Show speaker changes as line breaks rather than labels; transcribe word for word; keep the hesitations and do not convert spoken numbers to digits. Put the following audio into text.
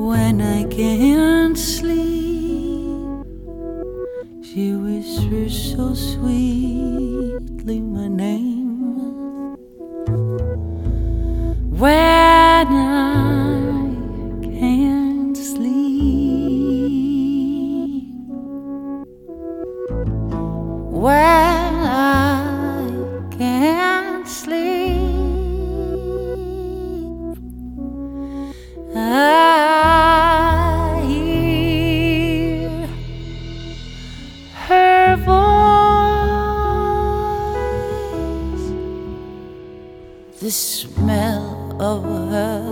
When I can't sleep, she whispers so sweetly my name. When I can't sleep, when I can't sleep, I hear her voice, the smell of her